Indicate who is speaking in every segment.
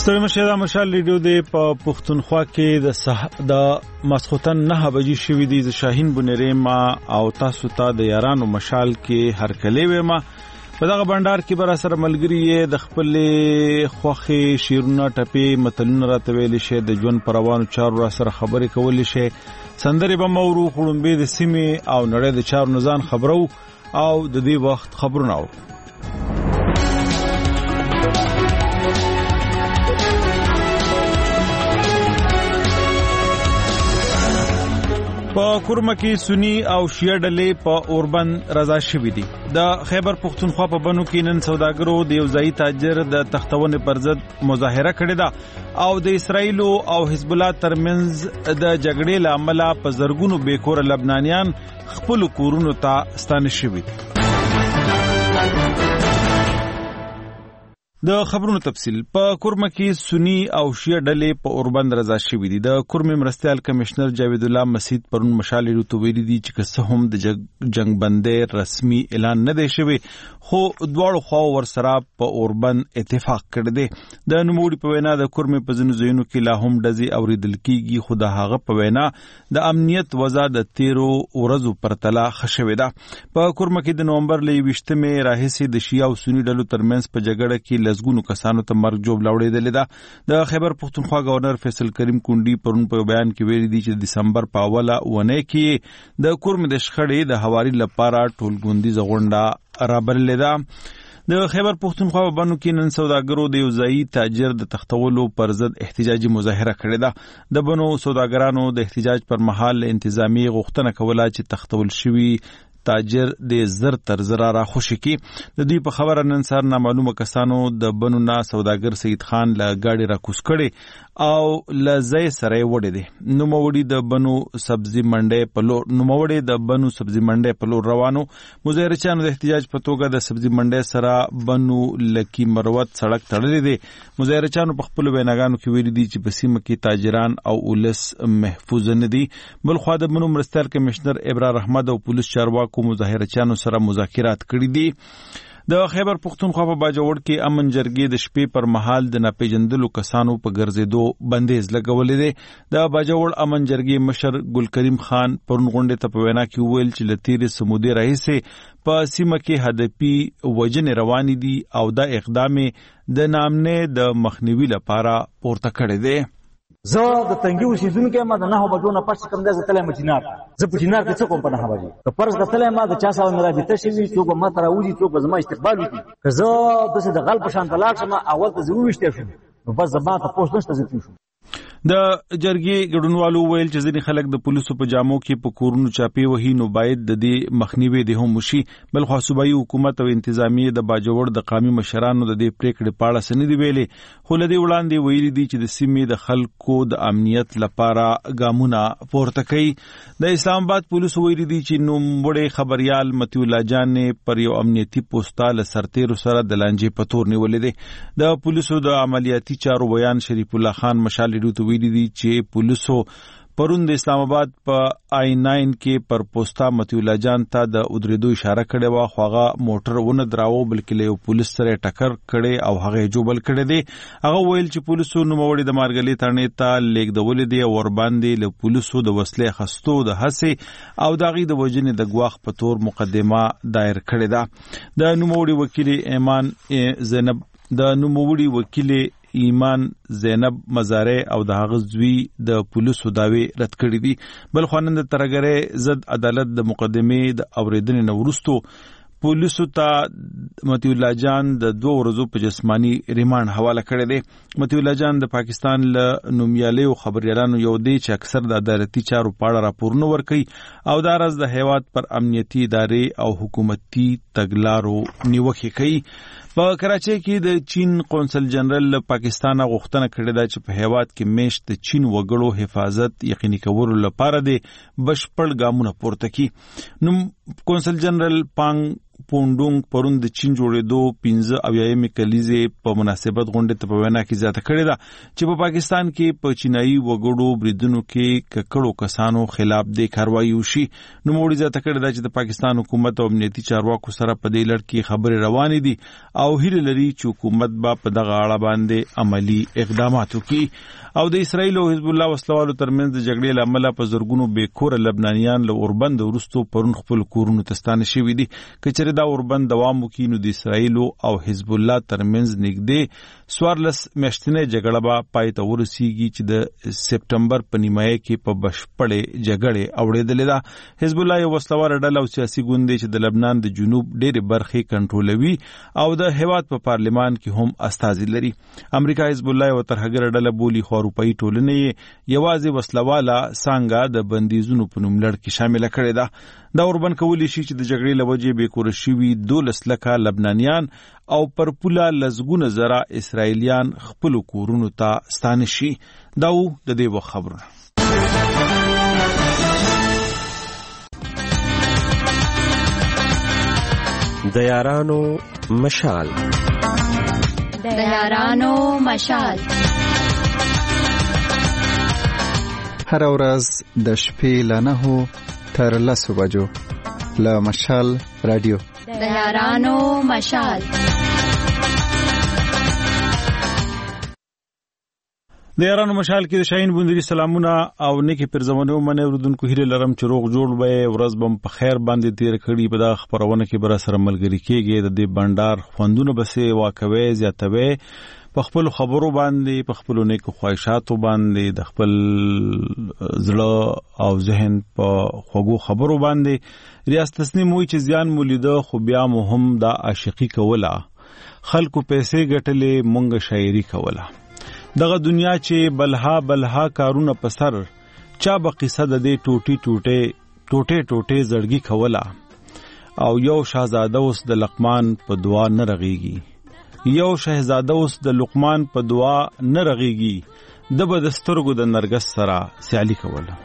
Speaker 1: ستړي مشه دا مشال ریډیو دی په پښتونخوا کې د مسخوتن 9 بجې شوې دي. ز شاهین بنيري ما او تاسو ته د یارانو مشال کې هر کله و ما په دغه بندر کې بر سره ملګری د خپل خوخي شیرونه ټپي متلونه راته ویل شي د ژوند پروانو چارو را سره خبرې کول شي سندري به مورو خړمبه د سیمه او نړۍ د چارو نزان خبرو او د دې وخت خبرونه او په کورمه کې سنی او شیعه ډلې په اوربن رضا شوې دي. د خیبر پختونخوا په بنو کې نن سوداګرو د یو ځای تاجر د تختونې پر ضد مظاهره کړې ده او د اسرایل او حزب الله ترمنځ د جګړې لامل په زرګونو بیکور لبنانیان خپل کورونو ته ستانه شوي. د خبرونو تفصیل په کورمه کې سنی او شیعه ډلې په اوربند رضا شوې دي. د کورمه مرستيال کمشنر جاوید الله مسعود پرون مشال ریډیو ویلي دي چې که هم د جنگ بندي رسمي اعلان نه دی شوی خو دواړو خوا ورسره په اوربند اتفاق کړی دی. د نوموړي په وینا د کورمه په ځینو ځایونو کې لا هم ډزې اوریدل کیږي خو د هغه په وینا د امنیت وضع د 13 ورځو پرتله خښوي ده. په کورمه کې د نومبر لې 20مې راهیسې د شیعه او سنی ډلو ترمنځ په جګړه کې لزګونو کسانو ته مرګ جوړ لاوړېدل ده. د خیبر پختونخوا گورنر فیصل کریم کونډي پرون په بیان کې ویلي دي چې د دسمبر په اوله ونه کې د کورمه د شخړې د حواري لپاره ټولګوندي زغونډه رابرلې ده. د خیبر پختونخوا په بنو کې نن سوداګرو د یو ځای تاجر د تختولو پر ضد احتجاجي مظاهره کړې ده. د بنو سوداګرانو د احتجاج پر مهال انتظامی غوښتنه کوله چې تختول شوی تاجر د زر تر زرا را خوشی کی. د دوی په خبره نن سر نامعلومه کسانو د بنو نا سوداګر سید خان له گاډي را کوس کړي او لزای سره وړي دي. نو موړي د بنو سبزی منډه په لور روانو مظاهرچانو د احتجاج په توګه د سبزی منډه سره بنو لکی مروت سړک تړلې دي. مظاهرچانو په خپل ویناګانو کې ویلي دي چې په سیمه کې تاجران او ولس محفوظ نه دي. بل خو د بنو مرستيال کمشنر ابرار احمد او پولیس چارواکو مظاهرچانو سره مذاکرات کړي دي. د خیبر پختونخوا په باجوړ کې امن جرګې د شپې پر مهال د ناپېژندلو کسانو په ګرځېدو بندیز لګولې دي. د باجوړ امن جرګې مشر ګل کریم خان پرون غونډې ته په وینا کې ویل چې لتیرې سمودي راهیسې په سیمه کې هدفي وجنې روانې دي او دا اقدام د نامنه د مخنیوي لپاره پورته کړی دی.
Speaker 2: زه د تنګي اوسیدونکو ما د 9 بجو نه پښه کم ده تلې مچینار زه پچینار کې څه کوم په 9 بجې د پرز د تلې ما د چا سره مرابطه شوی څوک ما تر اوږي څوک زما استقبال وکړي که زه د غل په شان تلاړ شم اول ته ضروري شته شم نو بس زما ته پوښتنه نشته زه شم.
Speaker 1: د جرګې ګډونوالو ویل چې ځینې خلک د پولیسو په جامو کې په کورونو چاپی وهي نو باید د دې مخنیوي د هم شي. بل خو صوبایي حکومت او انتظامیه د باجوړ د قومي مشرانو د دې پریکړې په اړه سندې ویلي خو لدی وړاندې ویلي دي چې د سیمې د خلکو د امنیت لپاره ګامونه پورته کوي. د اسلام آباد پولیسو ویلي دي چې نوموړی خبريال متي الله جان پر یو امنیتي پوسټال سرتیرو سره د لانجې په تور نیولې دي. د پولیسو د عملیاتي چارو بیان شریف الله خان مشال ریډیو ویلي دي چې پولیسو پرون د اسلام آباد په I9 کې پر پوسټا متي الله جان ته د ودریدو اشاره کړې و خو هغه موټر ونه دراو بلکې له پولیس سره ټکر کړي او هغه جوبل کړي دي. هغه ویل چې پولیسو نوموړي د مارګلې تړنې ته لیکدولې دي او ور باندې له پولیسو د وسلې خستو د هڅه او داغي د وجنې د غواخ په تور مقدمه دایر کړې ده. د نوموړي وکیل ایمان زینب مزاره او د هغه زوی د پولیسو داوی رد کړی دي. بل خوانند ترګره ضد عدالت د مقدمه د اوریدنې نورستو پولیسو ته متي الله جان د 2 ورځو په جسمانی ریماند حواله کړی دی. متي الله جان د پاکستان له نومیالي او خبريالانو یو دی چې اکثر د عدالتي چارو په اړه راپورونه ورکوي او دا راز د هیواد پر امنیتي ادارې او حکومتي تګلارو نیوکه کوي. په کراچۍ کې د چین قونسل جنرال پاکستان غوښتنه کړې ده چې په هیواد کې میشت د چین وګړو حفاظت یقیني کولو لپاره د بشپړ ګامونه پورته کړي. نو قونسل جنرال پانګ پونډونګ پرون د چین جوړېدو 15 کلیزې په مناسبت غونډې ته په وینا کې زیاته کړې ده چې په پاکستان کې په چینایي وګړو بریدونو کې ککړو کسانو خلاف د کاروایی وشي. نوموړي زیاته کړې ده چې د پاکستان حکومت او امنیتي چارواکو سره په دې لړ کې خبرې روانې دي او هیله لري چې حکومت به په دغه اړه باندې عملی اقدامات وکړي. او د اسرایل او حزب الله وسلوالو ترمنځ د جګړې له امله په زرګونو بېکوره لبنانیان له اوربند وروسته پرون خپل کورونو ته ستانه شوي دي. که چېرې دا اوربند دوام وکړي نو د اسرایل او حزب الله ترمنځ نږدې 14 میاشتنۍ جګړه به پای ته ورسیږي چې د سپټمبر په نیمایي کې په بشپړې جګړې اوړېدلې ده. حزب الله یو وسلوال ډله او سیاسي ګوند دی چې د لبنان د جنوب ډېرې برخې کنټرولوي او د هېواد په پارلمان کې هم استازي لري. امریکا حزب الله یو ترهګره ډله بولي خو اروپایي ټولنه یې یوازې وسلواله څانګه د بندیزونو په نوم لړ کې شامله کړې ده. دا اوربند کولی شي چې د جګړې له وجې بېکوره شوي 12 لکه لبنانیان او پر پوله لسګونه زره اسرائیلیان خپلو کورونو ته ستانه شي. دا و د دې وخت خبرونه.
Speaker 3: د یارانو مشال.
Speaker 4: د یارانو مشال
Speaker 5: هر ورځ د شپې له 9 تر 10 بجو له مشال رادیو.
Speaker 4: د یارانو مشال.
Speaker 1: د یارانو مشال کې د شاهین بوندری سلامونه او نیکی پرزمانه منه اوردونکو هیله لرم چې روغ جوړ به ورځ بم په خیر باندې تیر کړي. په دا خبرونه کې بر سره ملګری کېږي د دې بندر خوندونه بسې واکوي زیاتوي په خپل خبرو باندې په خپل نیکو خواهشاتو باندې د خپل زړه او ذهن په خوږو خبرو باندې ریاست تسنیم وي چې ځان مولیده خو بیا مهم دا عاشقي کوله خلکو پیسې ګټلې مونږ شاعري کوله. دغه دنیا چې بلها کارونه په سر چا به قصه د دې ټوټه زړګي کوله. او یو شاهزاده اوس د لقمان په دعا نه رغيږي. یو شاهزاده اوس د لقمان په دعا نه رغيږي. د بدسترګو د نرګس سره سیالي کوله.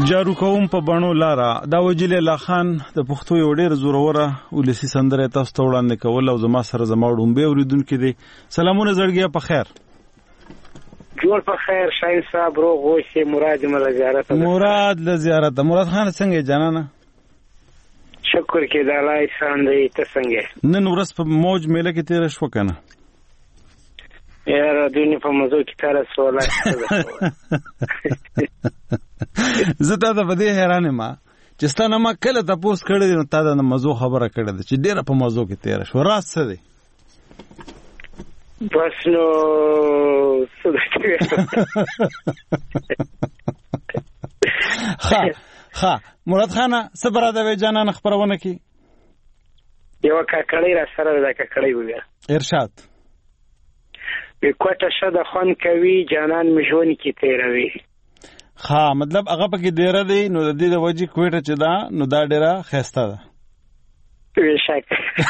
Speaker 1: جارو کوم په بڼو لاره دا وجیل الله خان د پښتو یو ډېر زوروره ولسی سندره تاسو ته وړاندې کول او زما سره زما وډمبه اوریدونکو دي. سلامونه زړګیا په خیر.
Speaker 6: جوړ په خیر شاین صاحب روغ اوسې. مراد مله زیارت. مراد
Speaker 1: له زیارت. مراد خان څنګه جانانه؟
Speaker 6: شکر کې د الله احسان دی. ته څنګه؟
Speaker 1: نن ورځ په موج میله کې تیر شو کنه؟
Speaker 6: یاره دونی په موضوع کې تر سوال
Speaker 1: زه تا ته په دې حیرانه ما چې ستانه ما کله تاسو کړی نو تا دا موضوع خبره کړې ده چې ډیره په موضوع کې تیر شو. راز څه دی؟
Speaker 6: بس نو
Speaker 1: ها مراد خانه صبر د جانان خبرونه کی
Speaker 6: یو کاکړی را سره دا کاکړی وګه
Speaker 1: ارشاد
Speaker 6: کوټه شد خون کوي جانان مشون کی تیروي.
Speaker 1: ها مطلب هغه پکې ډیره دی نو د دې د وجې کوټه چې دا نو دا ډیره خسته ده.
Speaker 6: بشک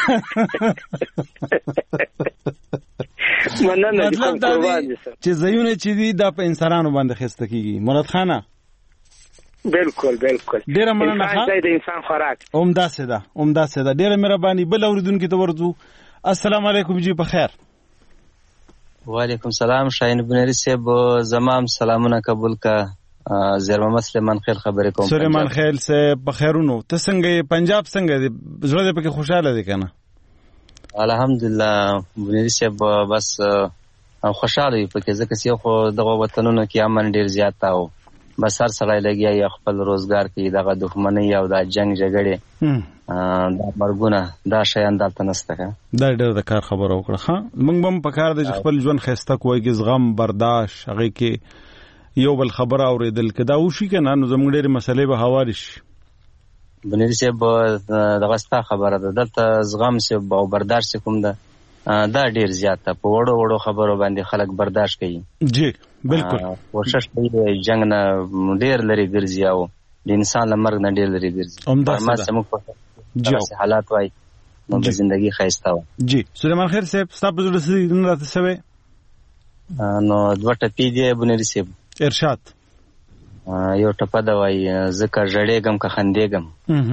Speaker 1: مطلب دا دی چې زيونه چې دي دا په انسانانو باندې خسته کیږي. مراد خانه
Speaker 6: بالکل
Speaker 1: ډیره مننه.
Speaker 6: انسان د انسان خوراک
Speaker 1: عمده سده ډیره مهرباني. بل اوریدونکو ته ورځو. السلام علیکم جی په خیر.
Speaker 7: وعلیکم سلام شاهین بنری صاحب زمام سلامونه قبول کا. زیرمه سلیمان خیل خبرې کوم.
Speaker 1: سلیمان خیل صاحب بخیرونو. ته څنګه پنجاب څنګه دی؟ زړه دې پکې خوشاله دی کنه؟
Speaker 7: الحمدلله بنری صاحب بس خوشاله یې پکې ځکه چې خو دغه وطنونو کې امن ډیر زیات او بس هر سړی لګیا یا خپل روزګار کې دغه دښمنۍ او دا جنگ جګړې دا مرګونه دا شیان دلته نشته.
Speaker 1: دا ډېر د کار خبره وکړه. ها موږ هم په کار د خپل ژوند خسته کوی کې زغم برداشت هغه کې یو بل خبره اوریدل کدا وشي کنه نو زموږ ډېر مسلې به هواري شي.
Speaker 7: بنری صاحب دغه ستا خبره ده دلته زغم سه او برداشت کوم ده دا ډیر زیات په وړو خبرو باندې خلک برداشت کوي.
Speaker 1: جی بالکل
Speaker 7: کوشش کوي جنگ نه ډیر لري ګرځي او د انسان لمرګ نه ډیر لري ګرځي. ما سمو جی حالات وای نو د ژوندۍ خایسته و.
Speaker 1: جی سلیمان خیر صاحب تاسو زړه سره نه راته سوي
Speaker 7: نو دوه ټپی دی بنری صاحب.
Speaker 1: ارشاد.
Speaker 7: یو ټپه دا وای زکه جړېګم که خندېګم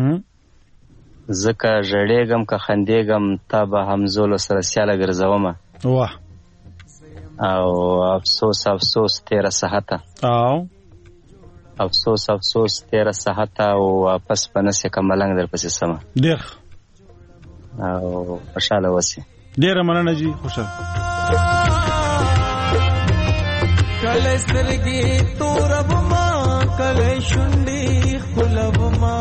Speaker 7: زکه جړېګم که خندېګم تا به همزول سره سیاله ګرځومه.
Speaker 1: واه
Speaker 7: او افسوس تیرا صحته
Speaker 1: او
Speaker 7: افسوس تیرا صحته او واپس پنسه کملنګ در پسې سم
Speaker 1: ډیر
Speaker 7: او خوشاله وسی.
Speaker 1: ډیر مننه جی خوشاله.
Speaker 8: کله سترګې توربما کله شونډې خلبما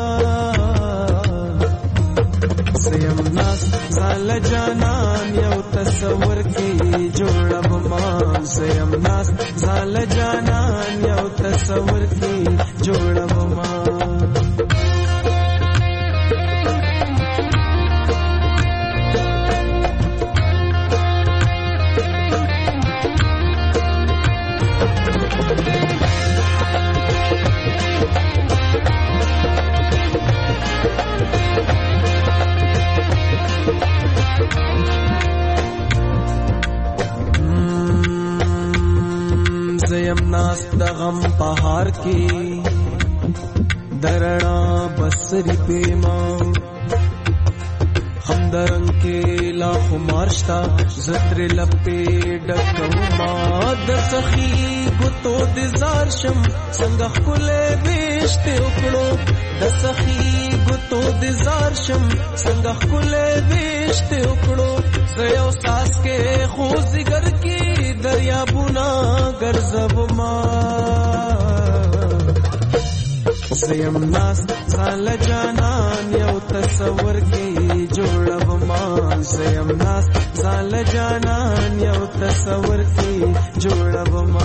Speaker 8: سیم ناس زال جانان یو تصور کې جوړبما سیم ناس زال جانان یو تصور کې جوړبما. زیم ناس د غم پهار کې درنا بسری پیما هم درنګ کې لا خمارشتا زتر لپې ډکوما د سخی ګوتو د زار شم څنګه خله وشته وکړو د سخی ګوتو د زار شم څنګه خله وشته وکړو زيو ساس کې خوځګر کې دریابونه ګرځوما زیم ناس زال جانان یو تصور کې جوړوما زیم ناس زال جانان یو تصور کې جوړوما.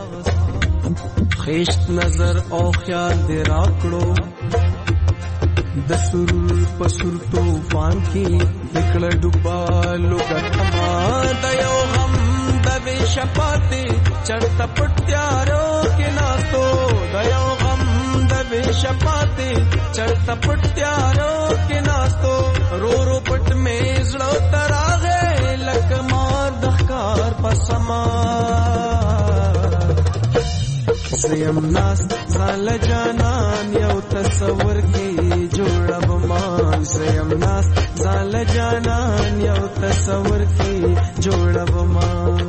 Speaker 8: خیشت نظر او خیال دی راکړو د سرور پسور توفان کې دکړه ډوبا لوګتما د یو غم د بشپاتې چړت پټیارو کې ناستو د یو غم د بشپاتې چړت پټیارو کې ناستو رو رو پټ مې زړه تراغه لکما د ښکار پسما زیم ناس زال جانان یو تصور کې جوړب مان زیم ناس زال جانان یو تصور کې جوړب مان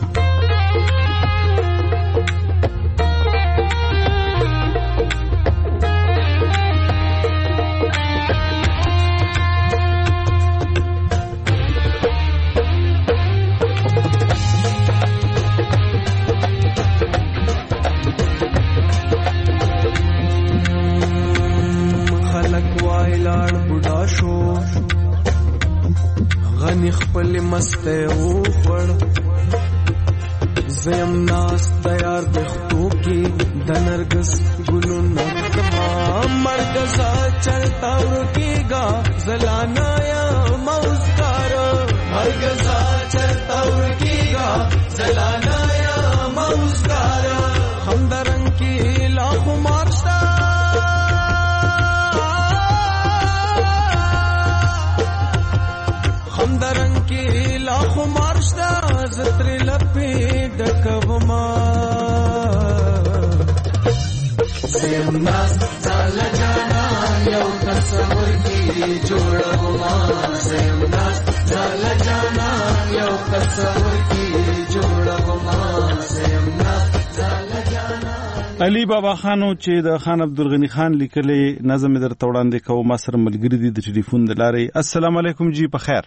Speaker 8: غنی خپل مسته او خړ زم ناس تیار دختو کې د نرګس ګلو نکما مرګزا چلتا ورکیگا زلانا یا موزګار مرګزا چلتا ورکیگا زلانا یا موزګار هم درن کې لاخو مارشتا درنګ کې لاخو مارشتا زتر لپې ډکوما زم ناس زال جانان یو تصور کې جوړوما زم ناس زال جانان یو تصور کې جوړوما زم ناس زال جانان
Speaker 1: علي بابا خانو چې د خان عبدالغنی خان لیکلي نظم در توړاندې کوم ما سره ملګری دي د ټلیفون د لارې. السلام علیکم جی په خیر.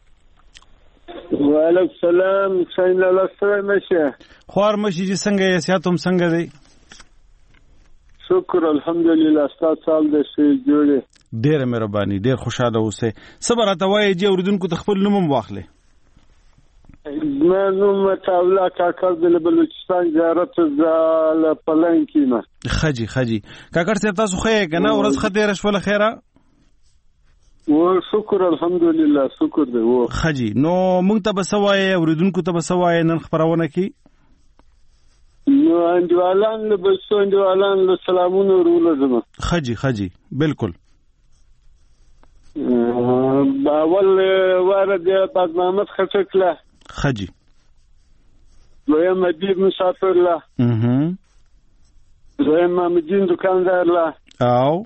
Speaker 9: وعلیکم السلام څنګه لاسره مشه
Speaker 1: خوار مشي چې څنګه یې سیاتم څنګه دی؟
Speaker 9: شکر الحمدلله ستاسو سال دې جوړه
Speaker 1: ډېر مهرباني ډېر خوشاله اوسه. صبر راته وایي چې اوریدونکو ته خپل نوم واخلې.
Speaker 9: ما نوم تاولا کاکړ د بلوچستان زیارت زال پلنکینه
Speaker 1: خجی کاکړ صاحب تاسو خو یې کنه ورځ خدای رشوله خیره
Speaker 9: و شکر الحمدلله شکر دی و
Speaker 1: خجی نو موږ ته بسوای اوریدونکو ته بسوای نن خبرونه کی
Speaker 9: نو انډوالان له بسو انډوالان له سلامونه ورولځم
Speaker 1: خجی بالکل
Speaker 9: باول وارد پادمامت خټکله
Speaker 1: خجی
Speaker 9: دویم حبیب مسافر له دویم محمدین دکاندار له
Speaker 1: او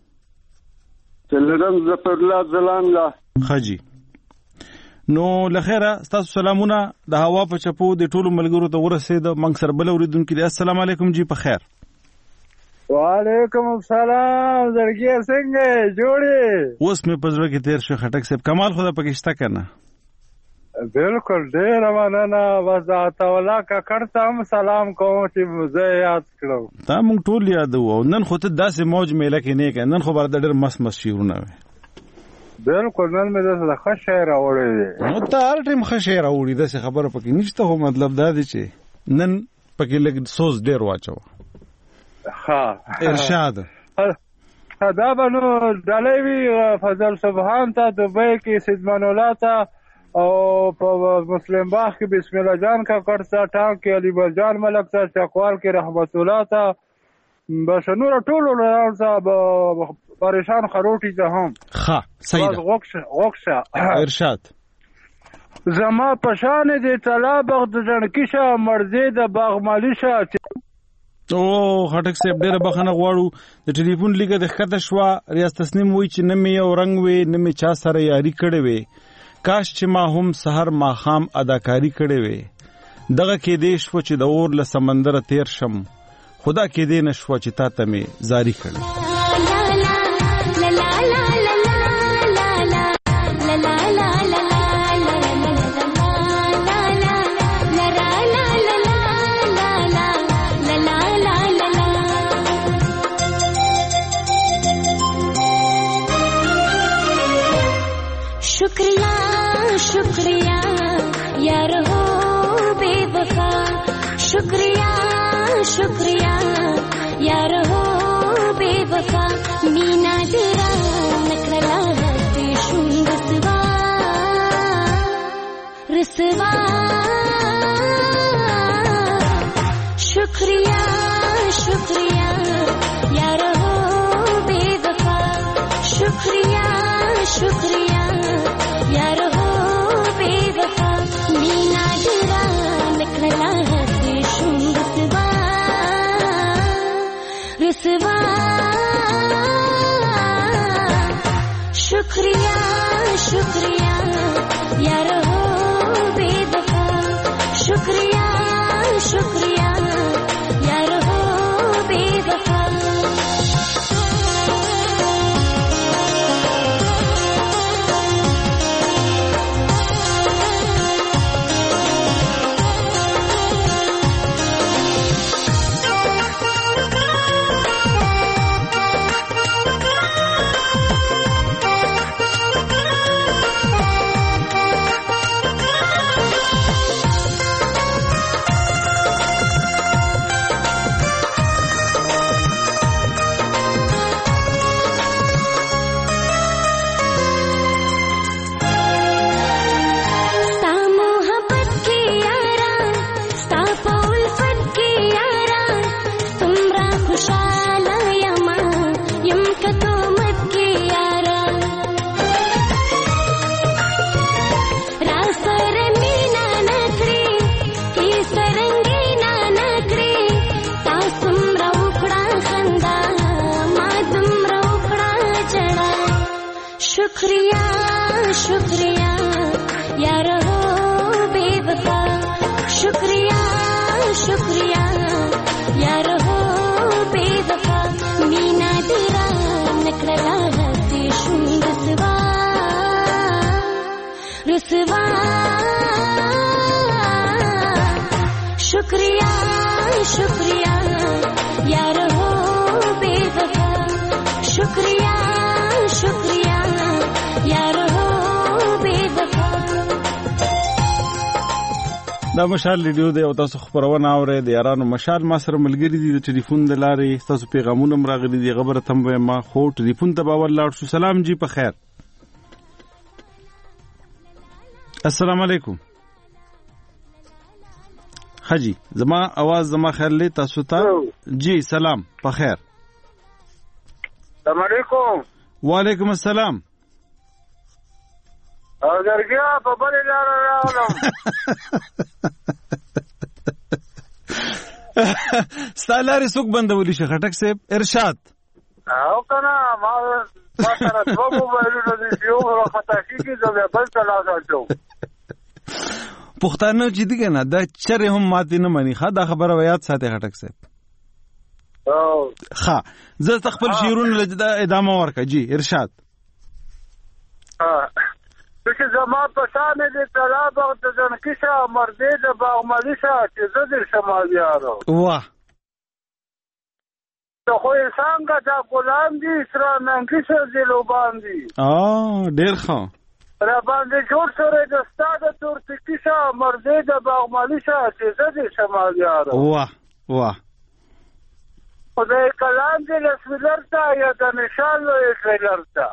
Speaker 9: تلرم زفر الله زلان له
Speaker 1: خجی نو لخيره تاسو سلامونه د هوا په چپو د ټولو ملګرو ته ورسېد. منګ سر بل اوریدونکو دي السلام علیکم جی په خیر.
Speaker 9: وعلیکم السلام زړګي څنګه جوړې
Speaker 1: اوس مې پزړه کې تیر شو خټک صاحب کمال خدا پکشتا کنه
Speaker 9: بالکل ډېر مننه بس تاولا کا کړتم سلام کوم چې زه یاد کړم
Speaker 1: تا مونږ ټول یاد وو نن خو ته داسې موج میله کې نه کې نن خو بر ډېر مس شیرونه وي
Speaker 9: بالکل نن مې د ښه شعر اورې
Speaker 1: نو ته هر ټیم ښه شعر اورې داسې خبره پکې نشته هو مطلب دا دی چې نن پکې لګ سوز ډېر واچو
Speaker 9: ها
Speaker 1: ارشاد
Speaker 9: دا بنو دلوي فضل سبحان ته دوبۍ کې سیدمان الله ته او په مسلم باغ کې بسم الله جان کا کړتا ټاک کې علي برجان ملک ته چکوال کې رحمت الله ته بشنور ټولو صاحب پریشان خروټي ته هم
Speaker 1: ها صحیح
Speaker 9: غوښه
Speaker 1: ارشاد
Speaker 9: زما پشان دي طلابغ د جنکیشه مرزي د باغ مالیشه
Speaker 1: او خټک صاحب ډېر بخنه غواړو د ټلیفون لیګه د ښکته شوا ریاض تسنیم وای چې نه مې یو رنگ وې نه مې چا سره یاري کړې وې کاش چې ما هم سحر ما خام اداکاری کړې وې دغه کې دې شو چې د اور له سمندر تیر شم خدا کې دې نشو چې تا ته مې زاری کړې
Speaker 10: शुक्रिया यार हो बेवफा शुक्रिया शुक्रिया यार हो बेवफा मीना तेरा शुक्रिया यार हो बेवफा शुक्रिया शुक्रिया यार हो बेवफा मीना डरा निकला है शुंगतवा रुसवा शुक्रिया शुक्रिया यार हो बेवफा शुक्रिया शुक्रिया यार हो बेवफा शुक्रिया शुक्रिया यार हो बेवफा शुक्रिया शुक्रिया यार हो बेवफा मीना तेरा नखरा है शुंगतवा रुसवा शुक्रिया शुक्रिया यार हो बेवफा शुक्रिया शुक्रिया यार हो बेवफा
Speaker 1: دا مشال ریډیو دی او تاسو خبرونه اورئ د یارانو مشال ما سره ملګری دي د ټلیفون د لارې تاسو پیغامونه راغلي دي خبره تم ما خو ټلیفون ته باور لاړ شو سلام جی په خیر السلام علیکم حاجی زما आवाज زما خیر لې تاسو ته جی سلام په خیر
Speaker 6: السلام علیکم
Speaker 1: وعلیکم السلام
Speaker 6: او درګیا په بل لار راولم
Speaker 1: ستالاري څوک بندولي شي خټک صاحب ارشاد
Speaker 6: او کنه ما سره دوه موبایلونه دي یو خطا کیږي زه بل څه لازم
Speaker 1: پښتانه چې دي کنه دا چرې هم ماتې نه مني ښه دا خبره یاد ساتي خټک صاحب ښه زه خپل شعرونه له ادامه ورکړه جی ارشاد
Speaker 6: چې زما په شان دې طلب او د ځنکیشه مردې د باغملیشه چې زه دې شمال یارو
Speaker 1: واه
Speaker 6: ته خو څنګه دا ګلان دي سره ننګیشه زلوبان دي
Speaker 1: ډېر ښه
Speaker 6: را باندې جوړ سره د ستاده تورتکیشه مردې د باغملیشه چې زه دې شمال یارو
Speaker 1: واه واه
Speaker 6: خدای کلام دې لسولرته یا د نشان لسولرته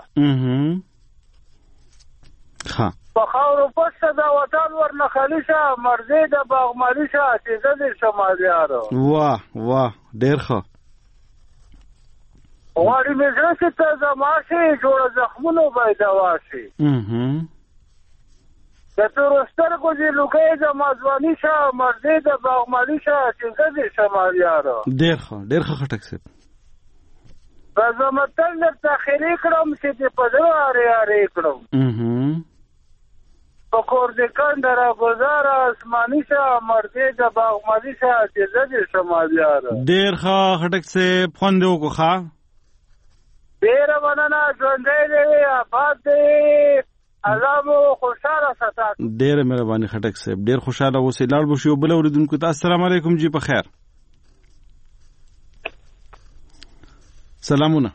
Speaker 1: ها
Speaker 6: په خاورو پسته د وطن ورنه خلیشه مرزي د باغملیشه چې زه دې شمالیارو
Speaker 1: واه واه ډېر ښه
Speaker 6: غواړي مې زړه چې ته زما شي جوړه زخمونو به یې دوا شي د تورو سترګو دې لوګۍ د مازواني شه مرزي د باغملیشه چې زه دې شمالیارو
Speaker 1: ډېر ښه ډېر ښه خټک صاحب
Speaker 6: به زه متل درته خیرې کړم چې دې په زړه هارې هارې کړم په کور دې کنده را ګزاره اسماني شه مردې د باغملي شه چې زه دې شمالیاره
Speaker 1: ډېر ښه خټک صاحب خوند دې وکړو ښه
Speaker 6: ډېره مننه ژوندی دې آباد دې الله مو خوشحاله ساتي
Speaker 1: ډېره مهرباني خټک صاحب ډېر خوشحاله اوسئ لاړ به شو یو بل اورېدونکو ته السلام علیکم جی په خیر سلامونه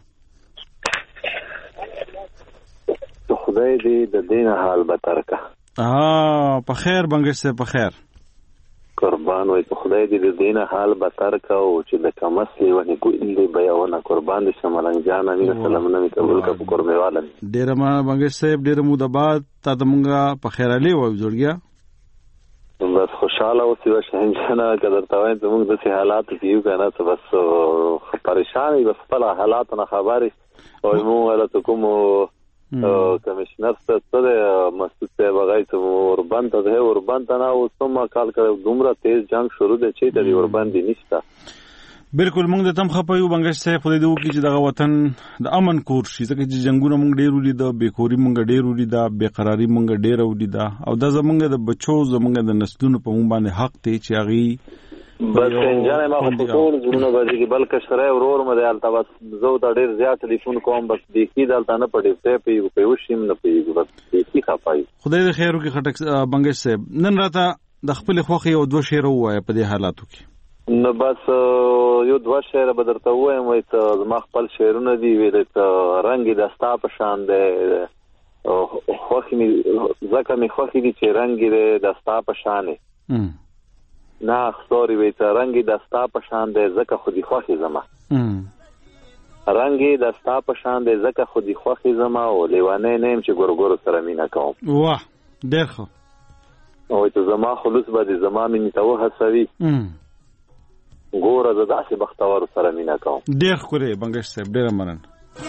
Speaker 11: خدای دې د دین حال بتر کا
Speaker 1: په خیر بنگش سے په خیر
Speaker 11: قربان وای خدای دې د دین حال بتر کا او چې د کمسلی ونی کوی دې بیاونه قربان دې شملنګ جان امین سلامونه می قبول کا قربانواله
Speaker 1: ډیر ما بنگش صاحب ډیر مودبات تا دمغه په خیر علي و جوړ گیا
Speaker 11: بس خوش خوشاله اوسې و شهنجانه که درته وایم زموږ داسې حالاتو کې یو که نه څه بس پریشان یي بس خپل حالاتو نه خبر یي او موږ هلته کومو کمیشنر څه دی مسعود صاحب هغه یې څه اوربند ته دی اوربند ته نه اوس څومره کال کړی دومره تیز جنګ شروع دی چېرته دی اوربند یې نشته
Speaker 1: بالکل موږ د تم خپه یو بنګش صاحب خدای دې وکړي چې دغه وطن د امن کور شي ځکه چې جنګونه موږ ډېر ولیده بېکوري موږ ډېر ولیده بېقراري موږ ډېره ولیده او دا زموږ د بچو زموږ د نسلونو په موږ باندې حق دی چې هغې
Speaker 11: بس انجانې ما خو په ټول زړونه باندې کې بل کشری ورور مې دی هلته بس زه ورته ډېر زیات ټلیفون کوم بس بیخي دلته نه په ډېر پوهېږو په یو شي هم نه پوهېږو بس بیخي خفه یي
Speaker 1: خدای دې خیر وکړي خټک بنګش صاحب نن راته د خپلې خوښې یو دوه شعره ووایه په دې حالاتو کې
Speaker 11: نو بس یو دوه شعره به درته ووایم وایي څه زما خپل شعرونه دي ویلی څه رنګ یې د ستا په شان دی خوښې مې ځکه مې خوښې دي چې رنګ یې د ستا په شان دی نه سوري وایي څه رنګ یې د ستا په شان دی ځکه خو دې خوښې زما رنګ یې د ستا په شان دی ځکه خو دې خوښې زما او لیونی نه یم چې ګورګورو سره مینه کوم
Speaker 1: واه ډېر ښه
Speaker 11: وایي څه زما خلوص به دې زما مینې ته وهڅوي ګوره زه داسې بختورو سره مینه کوم
Speaker 1: ډېر ښکلی بنګش صاحب ډېره مننه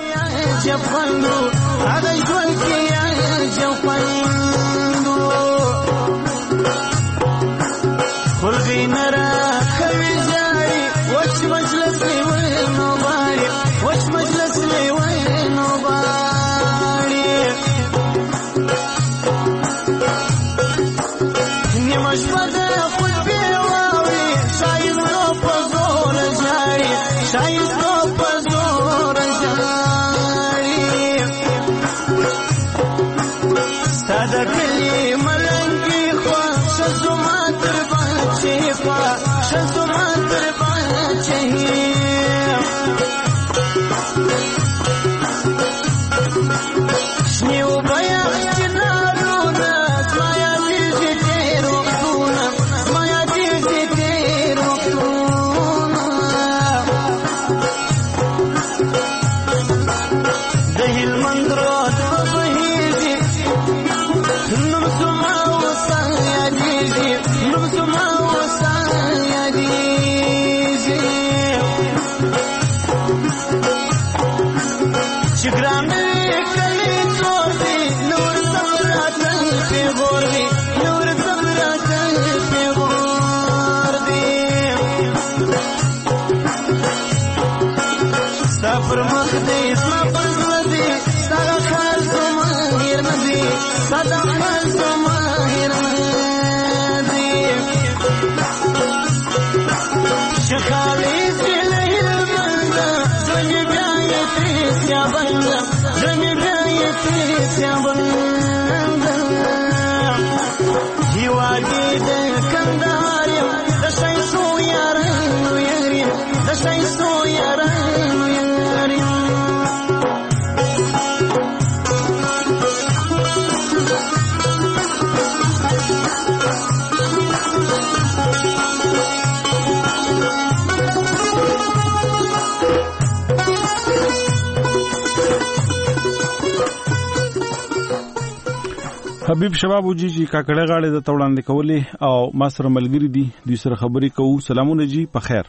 Speaker 1: حبیب شباب وجی چې کاکړه غاړه د توړاندې کولې او ما سره ملګری دي دوی سره خبرې کوو سلامونه جی په خیر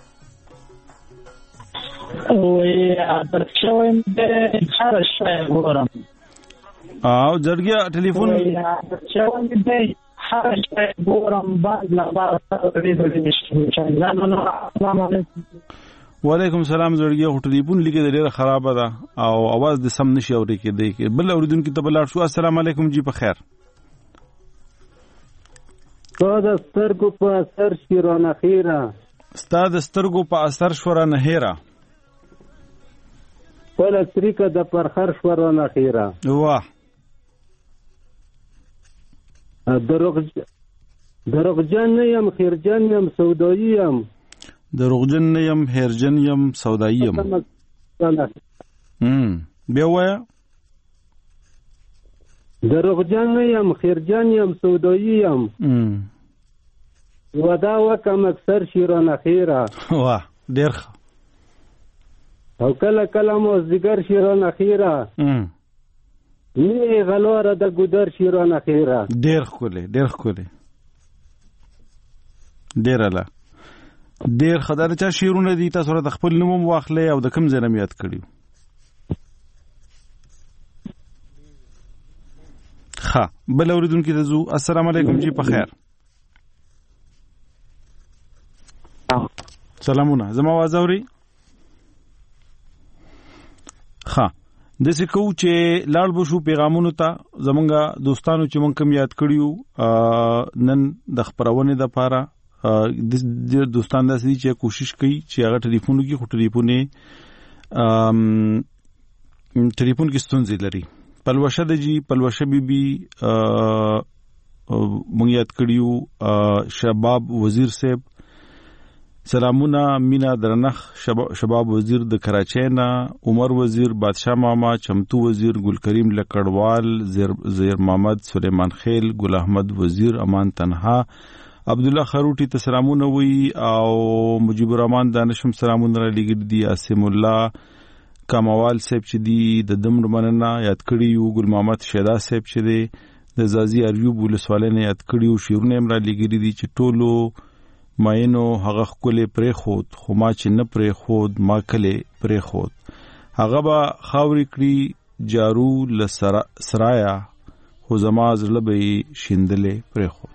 Speaker 1: او جرګیا ټلیفون وعلیکم السلام زړګیا هو ټلیفون لیکي ډیره خراب ده او आवाज د سم نشي اوري کېدی بل اوریدونکو ته بلار شو السلام علیکم جی په خیر
Speaker 12: استاد سترګو په اثر شیرانه خیره
Speaker 1: استاد سترګو په اثر شورانه هیره
Speaker 12: ول استریکه د پرخر شورانه خیره
Speaker 1: واه
Speaker 12: دروغجن یم خیرجن یم سودایی یم
Speaker 1: دروغجن یم هیرجن یم سودایی یم بیا وایا
Speaker 12: دروغجن یم خیرجن یم سودایی یم ودا وکم اکثر شیرانه خیره
Speaker 1: واه ډیر
Speaker 12: او کله کله مو زیګر شیرانه خیره نه غلوره د ګودر شیرانه خیره
Speaker 1: ډیر خوله ډیر خوله ډیر اله ډیر خدای چا شیرونه دي تاسو را د خپل نوم واخلې او د کوم ځای نه یاد کړیو ها بل اوریدونکو ته زو السلام علیکم جی په خیر سلامونه زما आवाज اوري ها د څه کو چې لاړ بشو پیغامونو ته زمونږه دوستانو چې مونږ کوم یاد کړیو نن د خبرونه د پاره د دوستان داسې چې کوشش کوي چې هغه ټلیفون کې خو ټلیفون کې ستونزې لري پلوشه د جی پلوشه بیبي مونږ یاد کړیو شباب وزیر صاحب سلامونه مینا درنخ شباب وزیر د کراچۍ نه عمر وزیر بادشاہ ماما چمتو وزیر ګل کریم لکړوال زیر محمد سلیمان خیل ګل احمد وزیر امان تنها عبد الله خروټي ته سلامونه وی او مجيب الرحمن دانشم سلامونه را لګی دي اسم الله کمال صاحب چې دی د دمر مننه یاد کړیو ګل محمد شیدا صاحب چې دی د زازي اریوب ولسوالۍ نه یاد کړیو شیرونه را لګی دي چې ټولو ماینو هغه خپل پرې خود خو ما چې نه پرې خود ما کله پرې خود هغه با خاوري کړی جارو لسرایا خو زما زړه به شیندلې پرې خود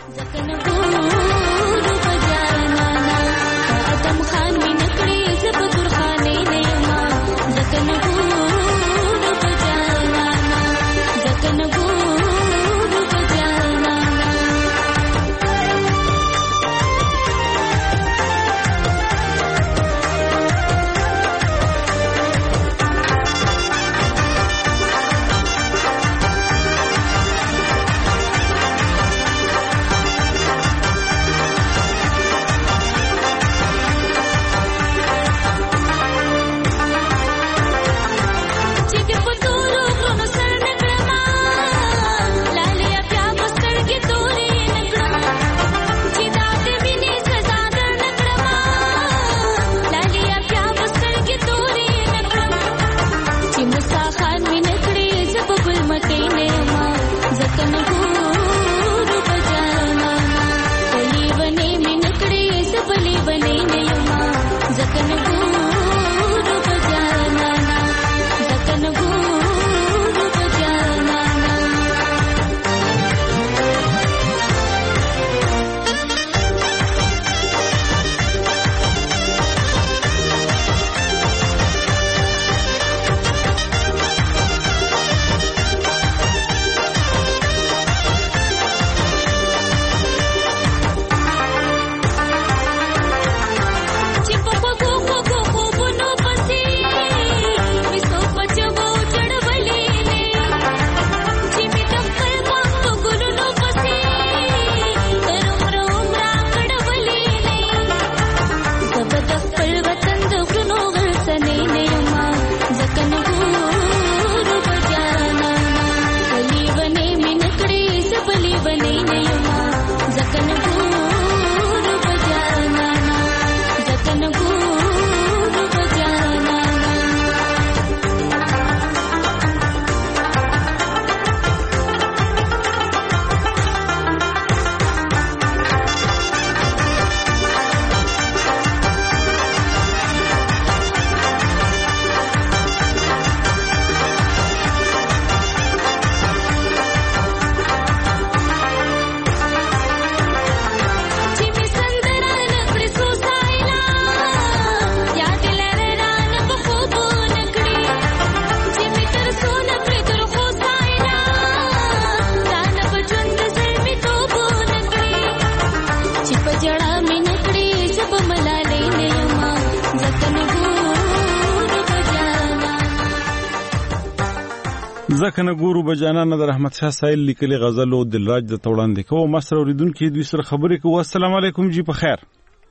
Speaker 1: ځکه نه ګورو بجانانه د رحمت شاه سایل لیکلي غزل او دلراج د توړاندې کوو مصر اوریدونکو دوی سره خبرې کوو السلام علیکم جی په خیر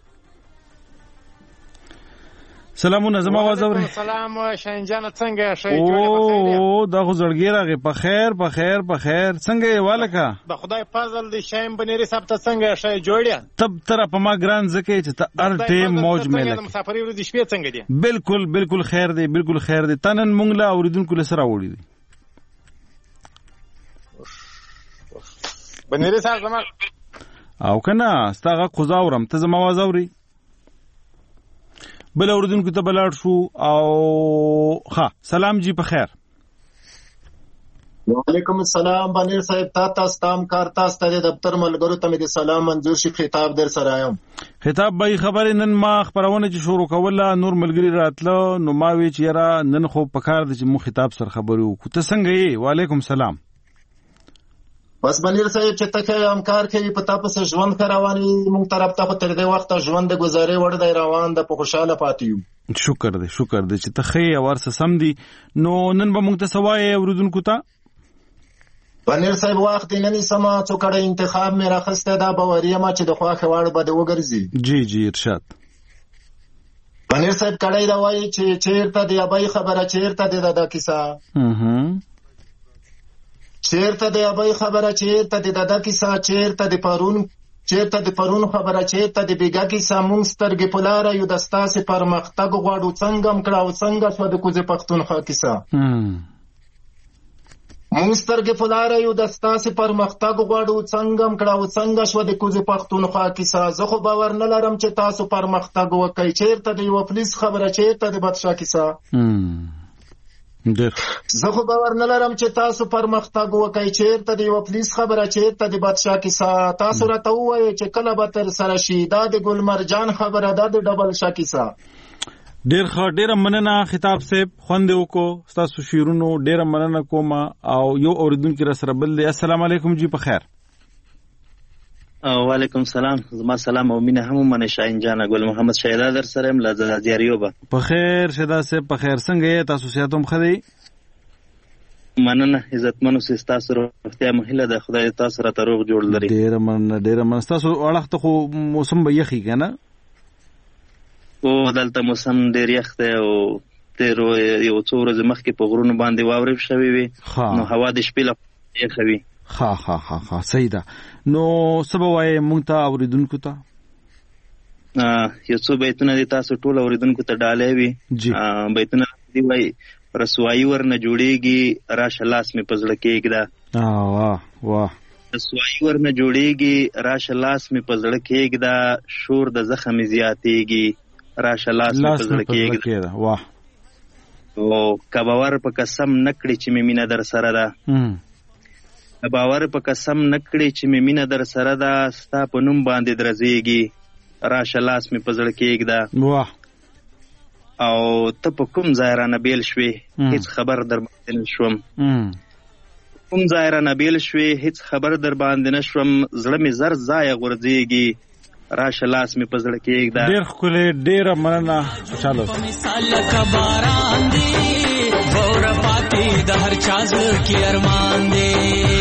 Speaker 1: سلامونه زما आवाज اوري
Speaker 13: سلام شاهنجان څنګه شې جوړه په خیر
Speaker 1: او دا غزړګی راغی په خیر څنګه یې والکه
Speaker 13: د خدای فضل دی شایم بنيري صاحب ته څنګه شې جوړه
Speaker 1: تب تر په ما ګران زکه چې ته ار ټیم موج ملک
Speaker 13: مسافرې ورځې شپې څنګه دي
Speaker 1: بالکل خیر دی تنن مونږ لا اوریدونکو سره وړي دي
Speaker 13: بنيري صاحب زما
Speaker 1: او کنه ستاغه قزاورم ته زما आवाज اوري بل اوردونکو ته بلاړ شو او ها سلام جی په خیر.
Speaker 14: وعلیکم السلام بنیر صاحب تا ستام کارتا ستاسو دفتر ملګرو ته مې سلام منظور شي خطاب در سره یم.
Speaker 1: خطاب به خبرې نن ما خبرونه چې شروع کوله نور ملګری راتله نو ما وی چې را نن خو پکار د چې مو خطاب سره خبرو کو ته څنګه یې. وعلیکم السلام.
Speaker 14: بس بنیر صاحب چې تکه امکار کوي پتا پس ژوند رواني مونږ طرف ته په تر دې وخت ژوند د گزارې وړ دی روان د په خوشاله پاتیو.
Speaker 1: شکر دې چې ته خې ورسه سم دي. نو نن به مونږ ته سوای اوردونکو ته
Speaker 14: بنیر صاحب وخت نن سما څوکړه انتخاب مې راخسته دا باوریا ما چې د خواخه واړ به وګرځي.
Speaker 1: جی ارشاد.
Speaker 14: بنیر صاحب کړای دا وایي چې چیرته دی ابای خبره چیرته دی دا کیسه چیرته دی ابای خبره چیرته دی دا کیسه چیرته دی پرون خبره چیرته دی بیګه کیسه مونږ سترګې پلاره یو د ستاسو پرمختګ غواړو څنګه کړه او څنګه شو د کوزه پښتونخوا کیسه مونږ سترګې پلاره یو د ستاسو پرمختګ غواړو څنګه کړه او څنګه شو د کوزه پښتونخوا کیسه زه خو باور نه لرم چې تاسو پرمختګ وکړئ چیرته دی یو پولیس خبره چیرته دی بادشاہ کیسه زه خو باور نه لرم چې تاسو پرمختګ وکړئ چیرته دی یو پولیس خبره چیرته دی بادشاہ کیسه تاسو راته ووایئ چې کله به تر سره شي دا د ګل مرجان خبره ده د ډبل شاه کیسه.
Speaker 1: ډیره مننه خطاب صاحب خوند وکړو تاسو شیرونو ډیره مننه کوم او یو اوریدونکو را سره بل دی. السلام علیکم جی په خیر.
Speaker 15: وعلیکم السلام زما سلام او مینه هم منه شاهین جان ګل محمد شهدا در سره ام لزیاریوبه
Speaker 1: په خیر شدا صاحب په خیر څنګه یې تاسو سیاتم خدي
Speaker 15: مننه عزتمنو تاسو روغتیا مهله ده خدای تاسو را تروغ جوړ لري.
Speaker 1: ډیره مننه تاسو اړخته خو موسم به یخی کنه
Speaker 15: او دلته موسم ډیر یخ دی او تیر یو څو ورځې مخکې په غرونو باندې واورې شوي وي نو هوا د شپې له یخه وي.
Speaker 1: ها صحیح ده. نو سبا وای مونږ ته اوریدونکو ته
Speaker 15: یو څو بیتونه دي تاسو ټول اوریدونکو ته ډالې وي بیتونه دی وای رسوایی ورنه جوړیږي راشه لاس می پزړه کېږده
Speaker 1: واه
Speaker 15: رسوایی ورنه جوړیږي راشه لاس می پزړه کېږده شور د زخم زیاتېږي راشه لاس می پزړه کېږده
Speaker 1: واه
Speaker 15: او کباور په قسم نکړي چې می مینه در سره ده باور په قسم نکړي چې می مینه در سره ده ستا په نوم باندې درځيږي راشه لاس می پزړه کېږده
Speaker 1: واه
Speaker 15: او ته په کوم ځای را نبیل شوې هیڅ خبر در باندې نشوم کوم ځای را نبیل شوې هیڅ خبر در باندې نشوم زړه می زر ځای غورځيږي راشه لاس می پزړه کېږده.
Speaker 1: ډېر ښکلی ډېره مننه چالو
Speaker 8: مثال کا باران دی اور پاتې د هر چا زړه کې ارمان دی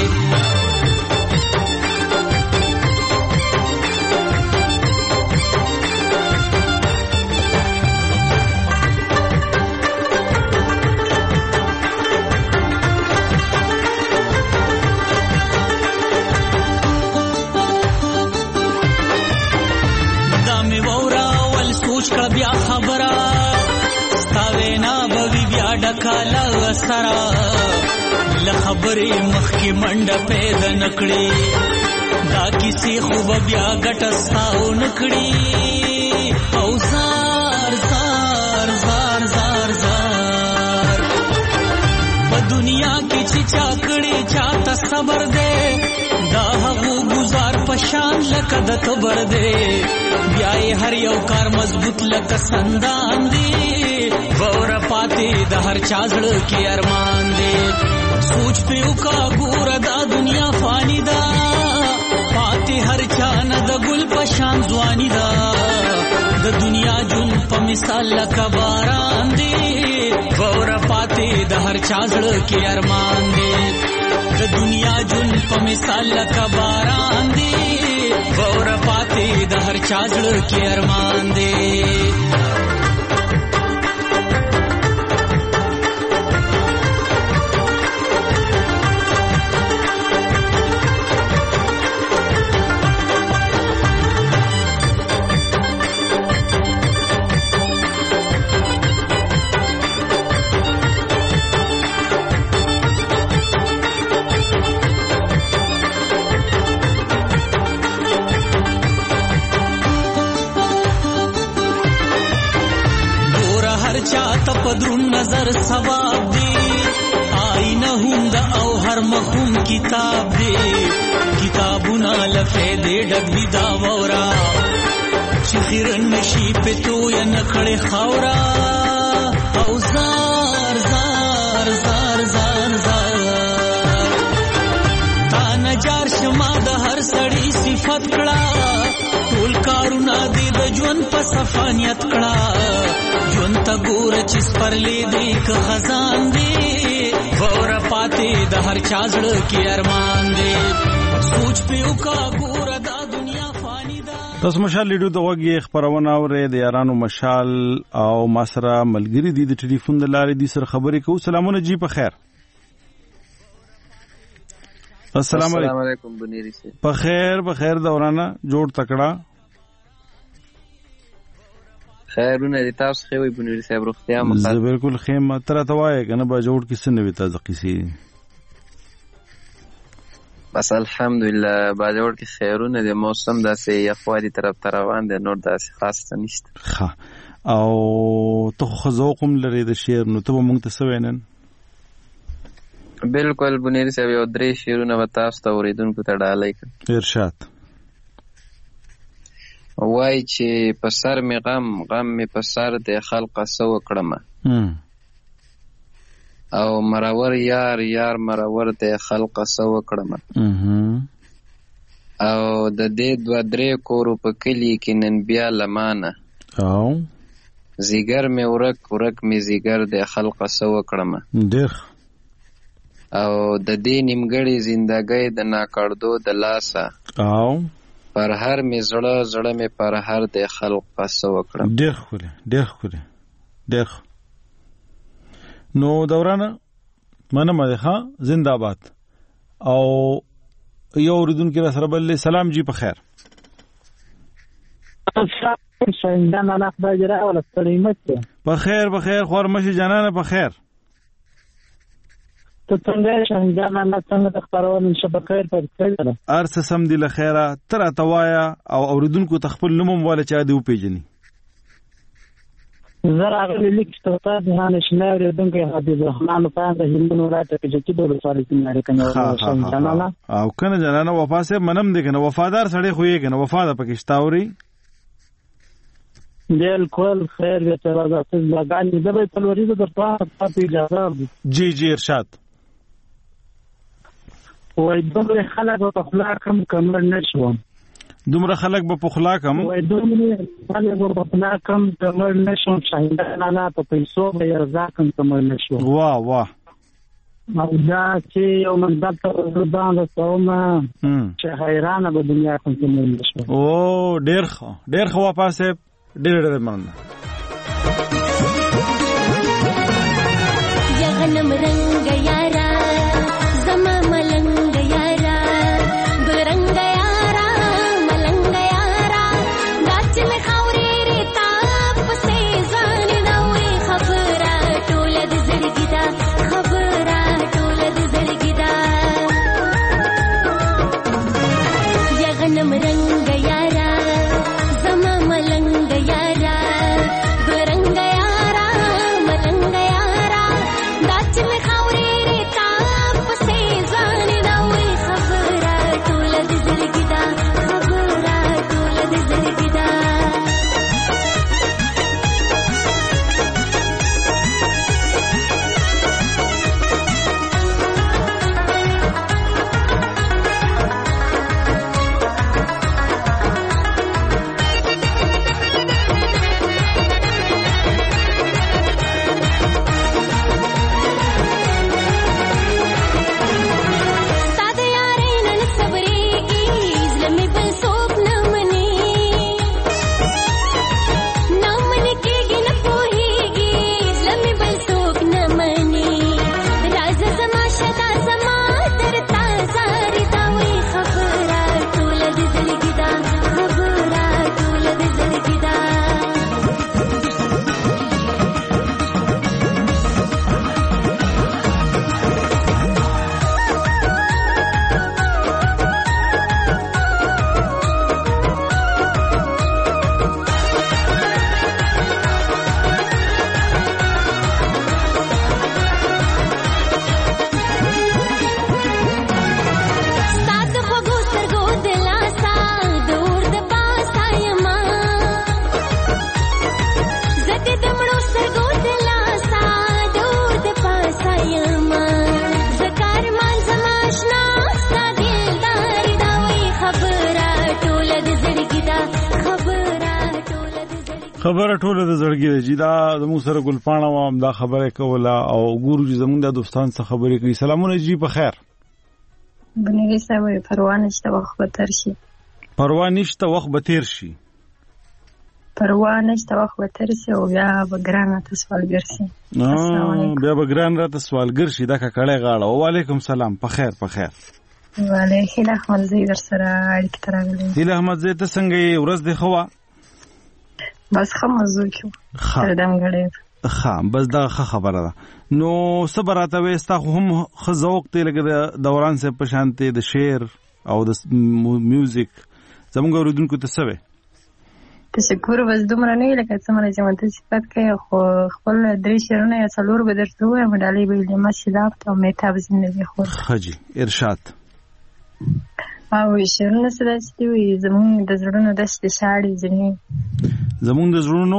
Speaker 8: بیا خبره ستاوینا بوی بیا ډکاله سره لخبرې مخکې منډه پیدا نکړي دا کیسې خوب بیا ګټه ستاو نکړي او زار زار زار زار زار په دنیا کې چې چا کړي چاته صبر دی دا هغو گزار پشان لکه د تبر دی بیا هر یو کار مضبوط لکه سندان دی غور پاتې د هر چا زړه کې ارمان دی سوچ په وکا ګور دا دنیا فانی دا پاتې هر چا نه د ګل پشان ځواني دا د دنیا جون په مثال لکه باران دی غور پاتې د هر چا زړه کې ارمان دی د دنیا جون په مثال لکه باران دی غور پاتې د هر چا زړه کې ارمان دی چاته پدرون نظر ثواب دی آینه هم د او هر مخوم کتاب دی کتابونه لفیدې ډک دي دا وورا چې خیرن نشي پتو یا نکړې خاورا او زار زار زار زار زار تا نجار شما د هر سړی صفت کړه ټول کارونه دې د ژوند په صفانیت کړه ژوند ته ګوره چې سپرلې دې که خزان دې وره پاتې د هر چا زړه کې ارمان دې سوچ په وکا ګوره دا دنیا فانی ده.
Speaker 1: تاسو مشال لیډو د وګي خبرونه اورې د یارانو مشال او ماسره ملګری دي د ټلیفون د لارې دي سره خبرې کوو. سلامونه جی په خیر. السلام علیکم
Speaker 16: بنيري سي
Speaker 1: په خیر دورانا جوړ تکړه
Speaker 16: خیرونه دي تاسو خوي بنيري صاحب روغتیا مخه
Speaker 1: زه بالکل خیم تر ته وای کنه به جوړ کیسه نه وي تاسو قصې
Speaker 16: بس الحمدلله با جوړ کی خیرونه دي موسم داسې یخوالي طرف روان دي نور داسې خاص نشته
Speaker 1: ښه او ته خو ذوقم لري د شعر نو ته مونږ ته څه وینن
Speaker 16: بالکل بنيري صاحب یو درې شعرونه وتا تاسو ته اوریدونکو ته ډالۍ کړ
Speaker 1: ارشاد
Speaker 16: وای چې په سر می غم می په سر د خلق سو کړم او مرور یار مرور د خلق سو کړم او د دې دو درې کورو په کلی کې نن بیا لمانه
Speaker 1: او
Speaker 16: زیګر می ورک می زیګر د خلق سو کړم
Speaker 1: ډېر
Speaker 16: او د دې نیمګړی زندګۍ د ناکړدو د لاسه
Speaker 1: او
Speaker 16: پر هر می زړه می پر هر د خلق پسو کړم
Speaker 1: ډېر نو دورانه منم ده زنده‌باد او یو اوریدونکو را سره بل سلام جی په خیر
Speaker 12: شاندان الله باجره اول سلامت
Speaker 1: په خیر خور مشي جانانه په خیر
Speaker 12: ته څنګه شاندان الله څنګه د خبرونو شبکې پر کړه
Speaker 1: ارس سم دی لخيره تر اتوایا او اوریدونکو تخپل نوم ولا چا دی پیژني
Speaker 12: زرا غلی لیک ته ځان شناور دغه حبیب الرحمن په اند هندونو راته کې چې ډول سوالې نه کنه شاندان الله
Speaker 1: او کنه جنانه وفا سه منم دی کنه وفادار سړی خو یې کنه وفاده پکشتاوري
Speaker 12: بالکل خیر دې تر راځي لګانی د به تلوري د په اجازه
Speaker 1: جی ارشاد
Speaker 12: وای دومره خلک په خلاقم کمر نشوم
Speaker 1: دومره خلک په خلاقم
Speaker 12: وای دومره خلک په خلاقم کمر نشوم شاندان الله په پیسو به رضاکم کمر نشوم
Speaker 1: واه
Speaker 12: او دا چې یو منځ ته باندې سوما چې حیرانه به دنیا کوم کمر نشوم
Speaker 1: او ډېر خو واپسې ډېر مننه
Speaker 10: یا غنم رنگ یارا زما ملنگ یارا گل رنگ یارا ملنگ یارا گاچ میں خاورې ریتا پسې ځان نوې خبره ټوله د زړګي دا خبره ټوله د زړګي دا یا غنم رنگ یارا زما ملنگ یارا گل رنگ یارا
Speaker 1: خبره ټوله د زړګي ده چې دا زموږ سره ګلپاڼه وه دا خبره کوله او ګورو چې زموږ د دوستان څخه خبرې کوي. سلامونه جی په خیر.
Speaker 17: بنګي صاحب پروا نشته وخت به تیر شي.
Speaker 1: پروا نشته وخت به تیر شي.
Speaker 17: پروا نشته وخت به تیر شي او بیا به ګران راته سوالګر شي.
Speaker 1: بیا به ګران راته سوالګر شي. دا ککړې غاړه. وعلیکم سلام. په خیر په خیر.
Speaker 17: وعلیکم هیله احمدزی در سره اړیکې ته راغلی.
Speaker 1: هیله احمدزی ته څنګه یې؟ ورځ دې ښه وه؟
Speaker 17: بس ښه موضوع کې تر دم ګړی.
Speaker 1: ښه بس دا ښه خبره ده. نو څه به راته وایې؟ ستا خو هم ښه ذوق دی لکه د دوران صاحب په شانتې د شعر او د میوزیک. زموږ اورېدونکو ته څه وایې؟
Speaker 17: تشکر. بس دومره نه وي لکه څومره چې ماته صفت کوي، خو خپل 3 شعرونه یا 4 به درته ووایم. ډالۍ به التماس شدافت او مهتاب زندګي خور.
Speaker 1: ښه جي ارشاد.
Speaker 17: او شعرونه څه داسې دي وایي زمونږ د زړونو دښتې شاړې ځینې.
Speaker 1: زمونږ د زړونو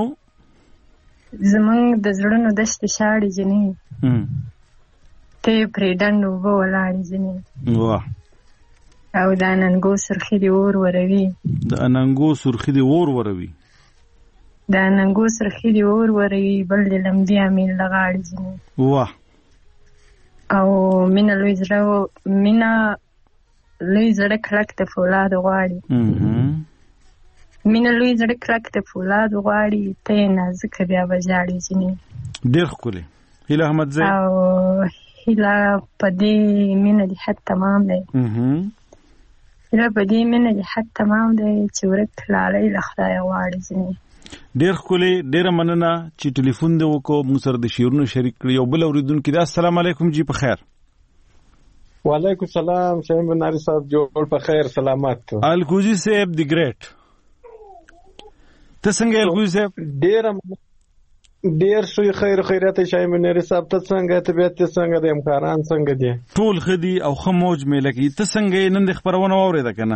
Speaker 1: دښتې شاړې ځینې ته یې پرې ډنډ اوبه ولاړې ځینې. واه.
Speaker 17: او د اننګو سرخي دې اور وروي.
Speaker 1: د اننګو سرخي دې اور وروي.
Speaker 17: د اننګو سرخي دې اور وروي بل دې لمبي امیل لغاړې ځینې.
Speaker 1: واه.
Speaker 17: او مینه لوی زړه کلک د فولاد غواړي. مینه لوی زړه کلک د فولاد غواړي ته یې نازکه بیا به ژاړې ځینې.
Speaker 1: ډېر ښکلی. هیله احمدزی.
Speaker 17: او هیله په دې مینه دې حد تمام دی. هیله په دې مینه دې حد تمام دی چې ورک لالی له خدایه غواړي ځینې.
Speaker 1: ډېر ښکلی. ډېره مننه چې ټلیفون دې وکړو موږ سره د شعرونو شریک کړي. یو بل اورېدونکي دی. السلام علیکم جی په خیر.
Speaker 18: وعلیکم سلام شاهین بناری صاحب جوړ په خیر سلامت.
Speaker 1: الکوزی صاحب دی ګریټ. ته څنګه الکوزی صاحب؟
Speaker 18: ډیر شوی خیر خیرات شاهین بناری صاحب ته څنګه طبیعت څنګه د امکاران څنګه دي؟
Speaker 1: ټول خدي او خموج مې لګي. ته څنګه نن د خبرونه واورېده کنه؟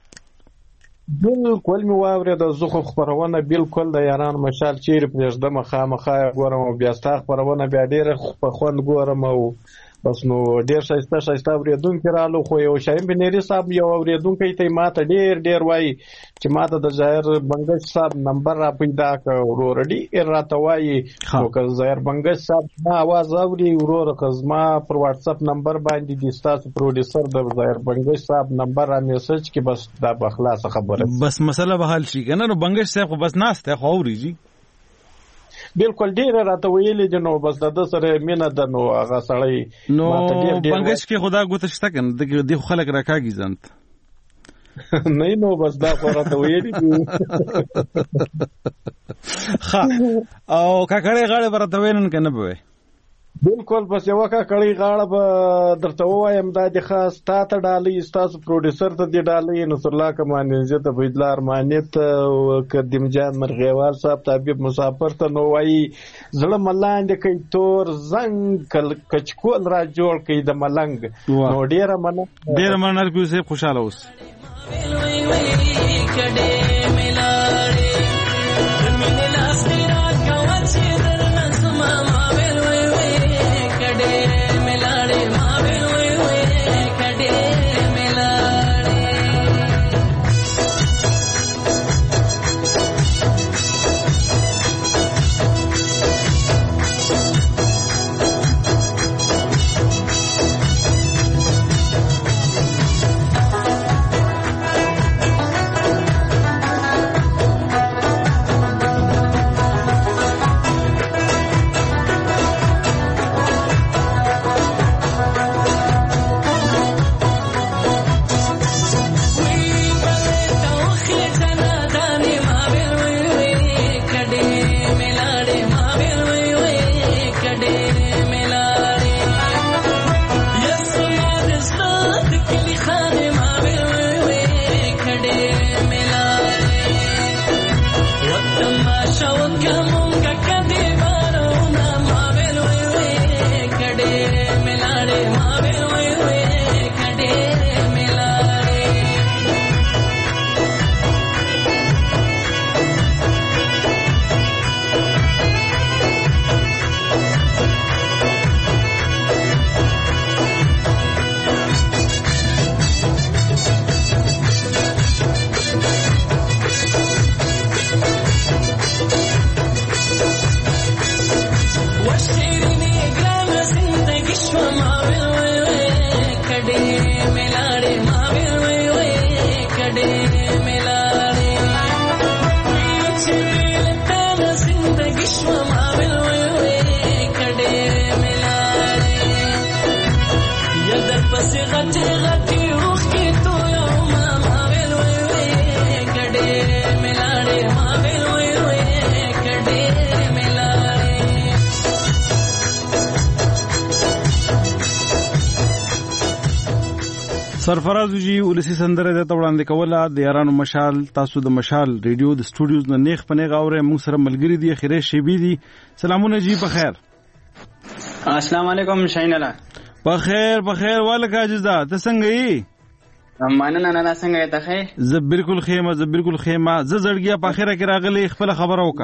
Speaker 18: بالکل مې واورېده. زه خو خبرونه بالکل د یاران مشال چیرې پرېږدم خامخا ګورم او بیا ستا خبرونه بیا ډېره په خوند ګورم او بس نو ډېر ښایسته اورېدونکي رالو. خو یو شاهین بنیري صاحب یو اورېدونکی ته ماته ډېر وایي چې ماته د ظاهر بنګش صاحب نمبر را پیدا کړ. وروره ډېر راته وایي نو که ظاهر بنګش صاحب ما اواز اوري وروره که زما پر واټساپ نمبر باندې دي ستاسو پروډیوسر د ظاهر بنګش صاحب نمبر را میسج کې بس دا به خلاصه خبره
Speaker 1: بس مسله به حل شي کنه. نو بنګش صاحب خو بس ناست دی خو اوري جی.
Speaker 18: بالکل ډیر راته ویلي دي نو بس د سره مینه ده نو هغه سړی
Speaker 1: نو بنګش کې خدا ګوته شته کنه د خلک راکاږي ځنت
Speaker 18: نه نو بس دا راته ویلي دي.
Speaker 1: ښه او کاکړې غاړه ورته وینن کنه به
Speaker 18: بالکل بس یو کاکړې غاړه به درته وایم دا د خاص تا ته ډالۍ ستاسو پروډوسر ته دی ډالۍ نصر الله کمانې زه ته بيدلار مانیت قدیم جان مرغیوال صاحب طبيب مسافر ته نو وایي زړه ملاند کوي تور زنګ کچکول را جوړ کوي د ملنګ. نو ډیره مننه
Speaker 1: کوي خوشاله اوس. سرفراز جی ولسی سندره د وړاندې کوله د یارانو مشال. تاسو د مشال ریډیو د سټوډیوز نه نیخ پنه غاوره موږ سره ملګری دی خیره شیبی دی. سلامونه جی په خیر.
Speaker 19: السلام علیکم شاین الله.
Speaker 1: په خیر والک اجزا ته څنګه یې؟
Speaker 19: مننه نه څنګه ته خې؟
Speaker 1: زه بالکل خیمه زه زړګیا په اخره کې راغلی خپل خبره وکړه.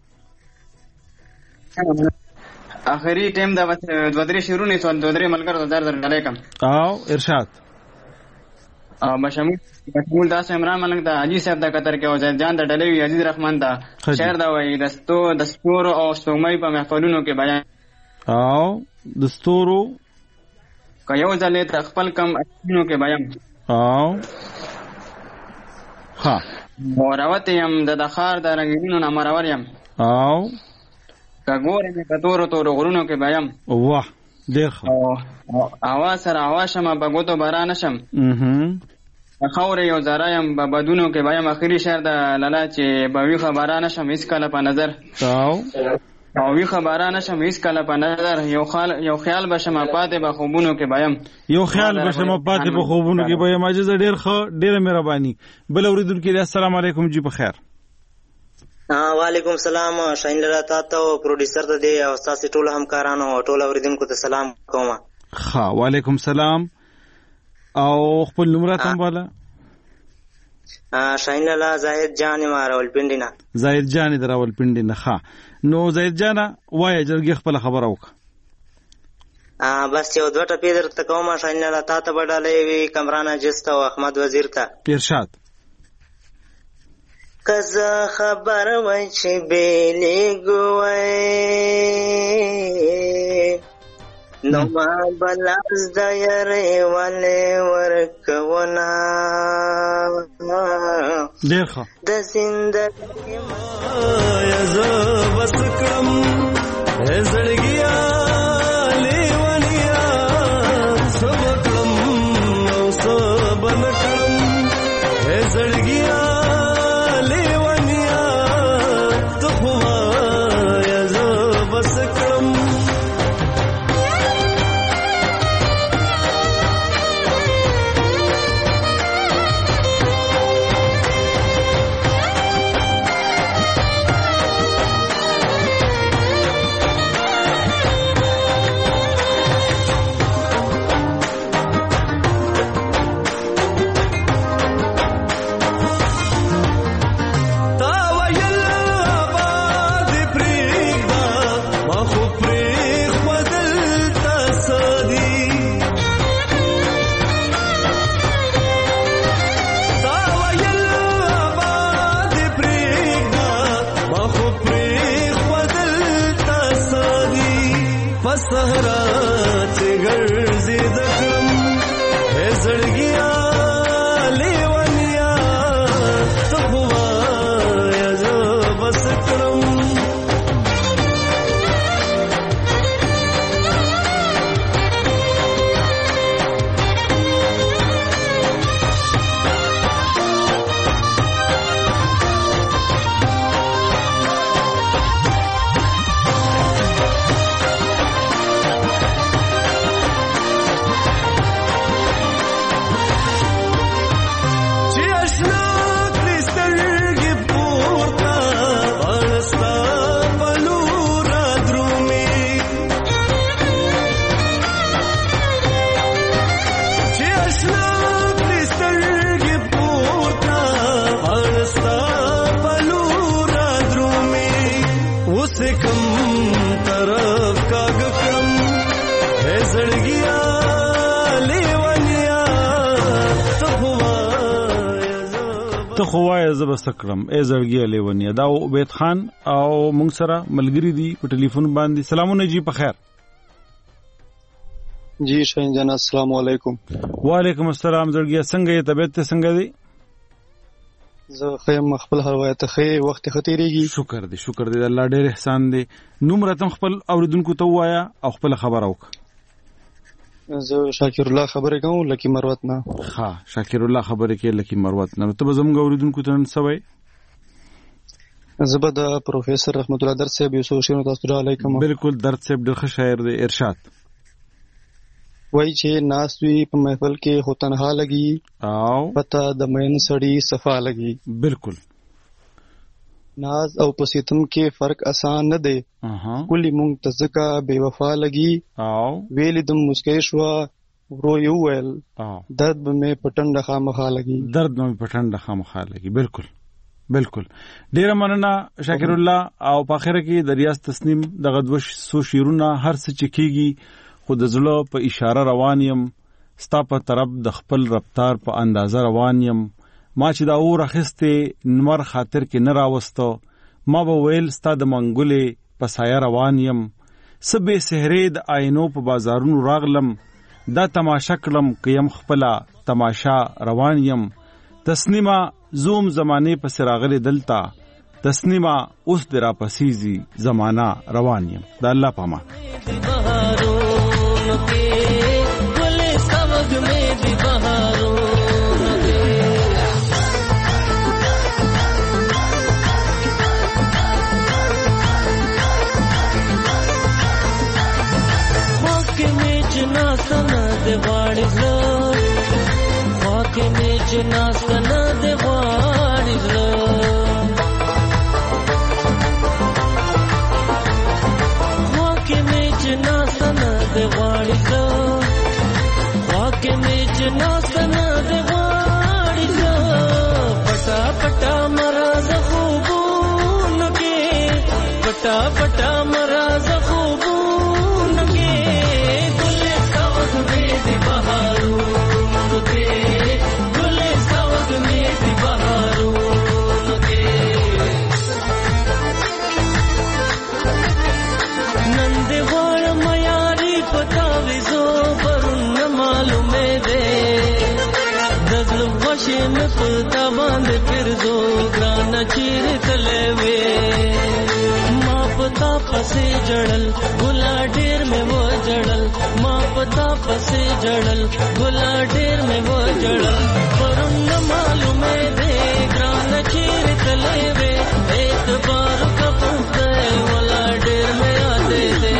Speaker 19: اخري ټیم دا دوه درې شیرونه سو دوه درې ملګر زر علیکم.
Speaker 1: او ارشاد
Speaker 19: بشمول داس عمران ملنګ دا حاجی صاحب دا قطر کې او زید جان د ډلوي عزیز رحمان دا شعر دا وایي دستور او سومای په محفلونو کې بیان
Speaker 1: او دستورو
Speaker 19: که یو ځلې ته خپل کم اچینو کې بیان
Speaker 1: او ها
Speaker 19: موراوت یم د دخار د رنگینو نه مرور یم
Speaker 1: او
Speaker 19: که ګورې مې په تورو غرونو کې بیان
Speaker 1: واه ډېر ښه
Speaker 19: اواز سره اواز شمه په ګوتو بارا نشم خاورې یو ذره یم په بدونو کې بیان. اخري شعر د لالا چې به ویښه بارا نشم هېڅ کله په نظر او ویښه بارا نشم هېڅ کله په نظر یو خیال به شمه پاتې به خوبونو کې بیان.
Speaker 1: یو خیال به شمه پاتې په خوبونو کې بیان. عاجزه ډېر ښه ډېره مهرباني. بل اورېدونکي دی السلام علیکم جی په خیر.
Speaker 20: وعلیکم سلام شاین الله تاسو او پروډوسر ته دی او تاسو ټول همکارانو او ټول اوریدونکو ته سلام کوم.
Speaker 1: ها وعلیکم سلام او خپل نمبر تم والا
Speaker 20: شاین الله زاهد جان ما راولپنډی نه.
Speaker 1: زاهد جان در راولپنډی نه. ها نو زاهد جان وای جرګي خپل خبر اوک.
Speaker 20: بس یو دوه ټپې درته کوم شاین الله تاسو بدلې وی کمران جست او احمد وزیر ته
Speaker 1: ارشاد.
Speaker 20: کزا خبر وای چې بیلې ګوای نو ما بلاز د یارې والے ورکونا
Speaker 1: ډېر ښه
Speaker 20: د زندګۍ
Speaker 8: یا زه بس کړم زړګیا لیونیا سب کړم او سب نکړم زړګیا
Speaker 1: ته خو وایې زه به څه کړم ای زړګیه لیونیه. دا عبید خان او موږ سره ملګري دي په ټلیفون باندې. سلامونه جی په خیر.
Speaker 21: جی شاین جان السلام علیکم.
Speaker 1: وعلیکم السلام. زړګیه څنګه یې؟ طبیعت ته څنګه دی؟
Speaker 21: زه خیم خپل حالوایت خې وخت ختیریږي.
Speaker 1: شکر دی الله ډېر احسان دی. نوم راتم خپل اوریدونکو ته وایا او خپل خبر اوک.
Speaker 21: زه شاکر الله خبرې کوم لکی مروت نه.
Speaker 1: ها شاکر الله خبرې کې لکی مروت نه. ته به زموږ اوریدونکو ته نن سوي
Speaker 21: زه به د پروفیسور رحمت الله درد صاحب یو څو شعرونه تاسو ته علیکم.
Speaker 1: بالکل درد صاحب ډېر ښه شاعر دی. ارشاد.
Speaker 21: وای چې ناس وی په محفل کې خو تنها لګي
Speaker 1: او
Speaker 21: پته د مین سړی صفا لګي.
Speaker 1: بالکل.
Speaker 21: ناز او پسیتم کې فرق آسان نه دی. کلی مونږ ته ځکه بے وفا لګي
Speaker 1: او
Speaker 21: ویل دم مسکې شو ورو یو ویل درد به مې پټنډه خامخا لګي.
Speaker 1: درد مې پټنډه خامخا لګي. بالکل بالکل. ډیره مننه شاکر الله. او په اخر کې د ریاض تسنیم دغه 200 شیرونه هر څه چکیږي خو د زړه په اشاره روان یم، ستا په طرف د خپل رفتار په اندازه روان یم. ما چې دا اور اخیستې نمر خاطر کې نه راوستو، ما به ویل ستا د منګولې په سایه روان یم. څه بې سحرې د آینو په بازارونو راغلم، دا تماشا کړم که یم خپله تماشا روان یم. تسنیمه زوم زمانې پسې راغلی دلته، تسنیمه اوس دې راپسیزي زمانه روان یم. د الله په امان.
Speaker 8: خواکې مې چې ناسته نه د غواړي زړه، خواکې مې چې ناسته نه د غواړي زړه، خواکې مې چې ناسته نه د غواړي زړه. پټا پټا مراز خوبونو کې، پټا پټا مراز خوبونو کې، ګلې ساوځ مې د بهارونو کې، ګلې ساوځ مې د بهارونو کې. نن دې غواړم یاري پتا ویزو پرون نه معلومې ده، د زړه غوښې مې په تا باندې پرزو ګرانه چیرې تلې وې. ما پتا پسې جړل ګلا ډېر مې و جړل، ما پتا پسې جړل ګلا ډېر مې و جړل. پرون نه معلومې ده ګرانه چیرې تلې وې، اعتبار کا پوښتې ولا ډېر مې یادې ده.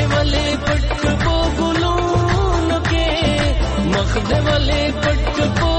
Speaker 8: مخ دے والے پٹ کو